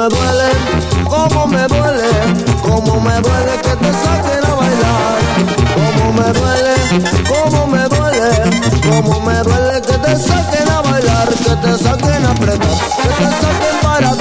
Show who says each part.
Speaker 1: me duele, cómo me duele, cómo me duele que te saquen a bailar. Cómo me duele, cómo me duele, cómo me duele que te saquen a bailar, que te saquen a apretar, que te saquen para